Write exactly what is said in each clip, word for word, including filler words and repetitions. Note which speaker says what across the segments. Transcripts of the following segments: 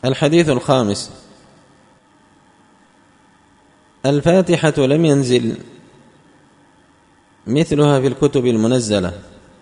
Speaker 1: الحديث الخامس: الفاتحة لم ينزل مثلها في الكتب المنزلة.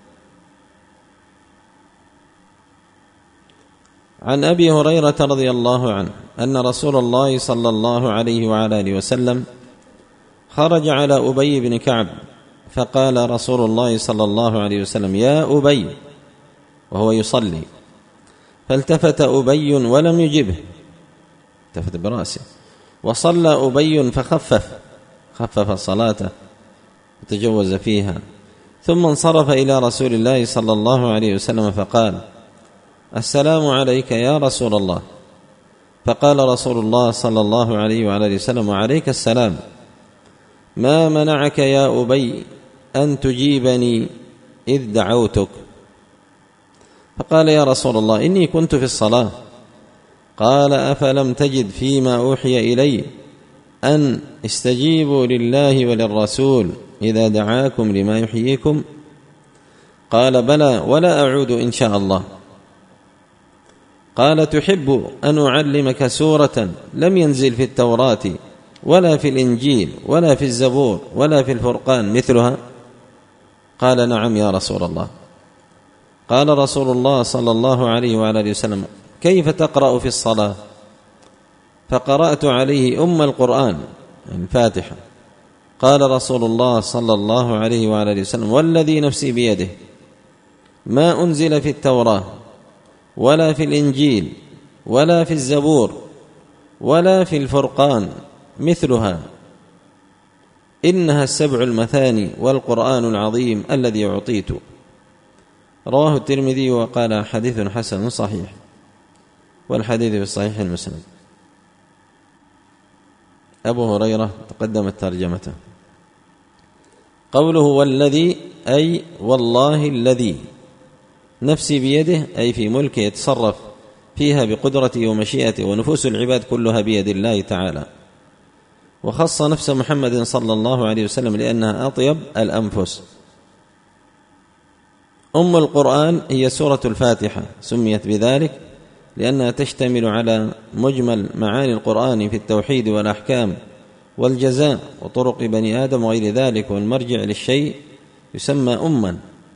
Speaker 1: عن أبي هريرة رضي الله عنه أن رسول الله صلى الله عليه وعلى آله وسلم خرج على أبي بن كعب فقال رسول الله صلى الله عليه وسلم: يا أبي، وهو يصلي، فالتفت أبي ولم يجبه، التفت برأسه، وصلى أبي فخفف خفف صلاته وتجوز فيها، ثم انصرف إلى رسول الله صلى الله عليه وسلم فقال: السلام عليك يا رسول الله. فقال رسول الله صلى الله عليه وعلى آله وسلم: وعليك السلام، ما منعك يا أبي أن تجيبني إذ دعوتك؟ فقال: يا رسول الله، إني كنت في الصلاة. قال: أفلم تجد فيما أوحي إلي أن استجيبوا لله وللرسول إذا دعاكم لما يحييكم؟ قال: بلى، ولا أعود إن شاء الله. قال: تحب أن أعلمك سورة لم ينزل في التوراة ولا في الإنجيل ولا في الزبور ولا في الفرقان مثلها؟ قال: نعم يا رسول الله. قال رسول الله صلى الله عليه وعلى آله وسلم: كيف تقرأ في الصلاة؟ فقرأت عليه أم القرآن، الفاتحة. قال رسول الله صلى الله عليه وعلى آله وسلم: والذي نفسي بيده ما أنزل في التوراة ولا في الإنجيل ولا في الزبور ولا في الفرقان مثلها، إنها السبع المثاني والقرآن العظيم الذي أعطيت. رواه الترمذي وقال: حديث حسن صحيح. والحديث في الصحيح المسلم. أبو هريرة تقدمت ترجمته. قوله والذي أي والله الذي نفسي بيده، أي في ملكه يتصرف فيها بقدرته ومشيئته، ونفوس العباد كلها بيد الله تعالى. وخص نفس محمد صلى الله عليه وسلم لأنها أطيب الأنفس. أم القرآن هي سورة الفاتحة، سميت بذلك لأنها تشتمل على مجمل معاني القرآن في التوحيد والأحكام والجزاء وطرق بني آدم وغير ذلك، والمرجع للشيء يسمى أمًا.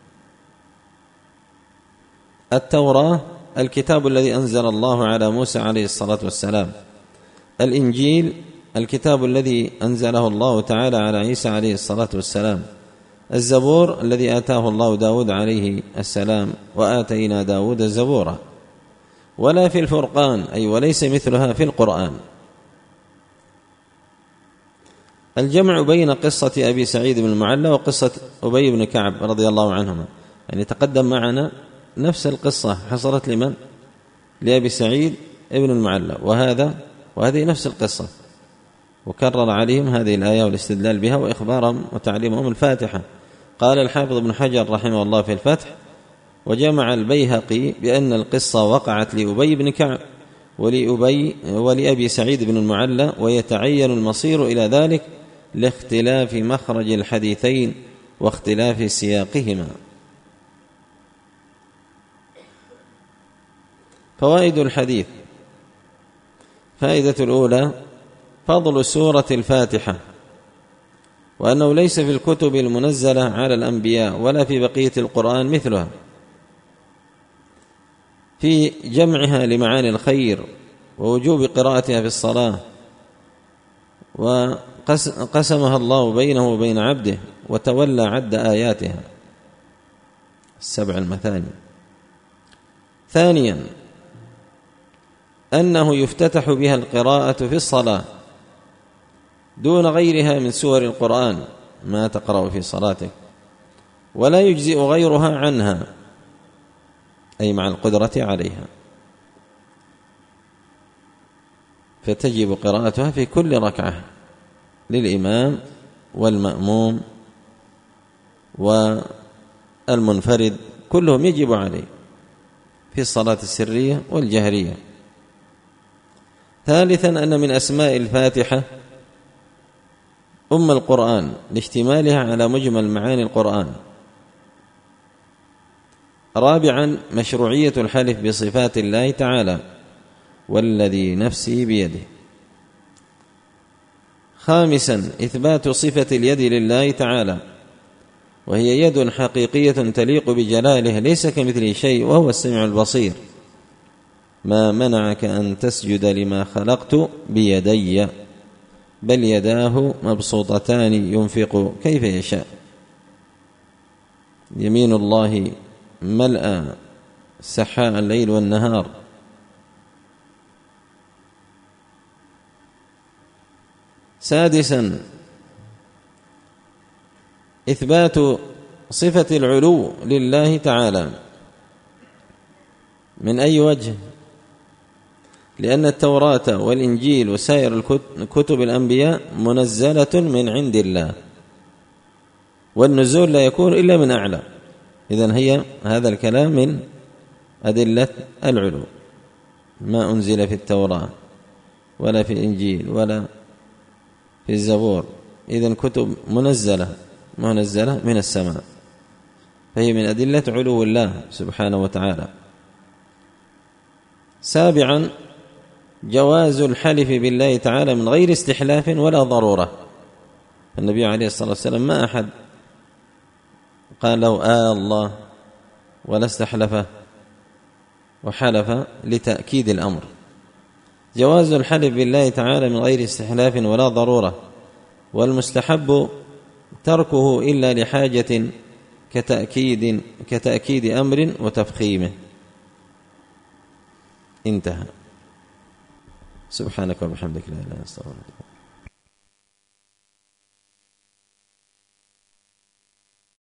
Speaker 1: التوراة الكتاب الذي أنزل الله على موسى عليه الصلاة والسلام. الإنجيل الكتاب الذي أنزله الله تعالى على عيسى عليه الصلاة والسلام. الزبور الذي آتاه الله داود عليه السلام، وآتينا داود الزبورة. ولا في الفرقان، أي وليس مثلها في القرآن. الجمع بين قصة أبي سعيد بن المعلى وقصة أبي بن كعب رضي الله عنهما، يعني تقدم معنا نفس القصة حصلت لمن؟ لأبي سعيد بن المعلى، وهذا وهذه نفس القصة، وكرر عليهم هذه الآية والاستدلال بها وإخبارهم وتعليمهم الفاتحة. قال الحافظ ابن حجر رحمه الله في الفتح: وجمع البيهقي بأن القصة وقعت لأبي بن كعب ولأبي ولأبي سعيد بن المعلى، ويتعين المصير إلى ذلك لاختلاف مخرج الحديثين واختلاف سياقهما. فوائد الحديث: فائدة الأولى فضل سورة الفاتحة، وأنه ليس في الكتب المنزلة على الأنبياء ولا في بقية القرآن مثلها في جمعها لمعاني الخير ووجوب قراءتها في الصلاة، وقسمها الله بينه وبين عبده وتولى عد آياتها السبع المثاني. ثانيا أنه يفتتح بها القراءة في الصلاة دون غيرها من سور القرآن ما تقرأ في صلاتك، ولا يجزئ غيرها عنها، أي مع القدرة عليها، فتجب قراءتها في كل ركعة للإمام والمأموم والمنفرد، كلهم يجب عليه في الصلاة السرية والجهرية. ثالثا أن من أسماء الفاتحة أم القرآن لاشتمالها على مجمل معاني القرآن. رابعا مشروعية الحلف بصفات الله تعالى، والذي نفسي بيده. خامسا إثبات صفة اليد لله تعالى، وهي يد حقيقية تليق بجلاله ليس كمثله شيء وهو السميع البصير. ما منعك أن تسجد لما خلقت بيدي بل يداه مبسوطتان ينفق كيف يشاء. يمين الله ملأ سحاء الليل والنهار. سادسا إثبات صفة العلو لله تعالى. من أي وجه؟ لأن التوراة والإنجيل وسائر كتب الأنبياء منزلة من عند الله، والنزول لا يكون إلا من أعلى. إذن هي هذا الكلام من أدلة العلو. ما أنزل في التوراة ولا في الإنجيل ولا في الزبور، إذن كتب منزلة منزلة من السماء، فهي من أدلة علو الله سبحانه وتعالى. سابعا جواز الحلف بالله تعالى من غير استحلاف ولا ضرورة. النبي عليه الصلاة والسلام ما أحد قال له آه الله ولا استحلفه وحلف لتأكيد الأمر. جواز الحلف بالله تعالى من غير استحلاف ولا ضرورة، والمستحب تركه إلا لحاجة كتأكيد كتأكيد أمر وتفخيمه. انتهى. سبحانك وبحمدك لا إله إلا أنت أستغفرك.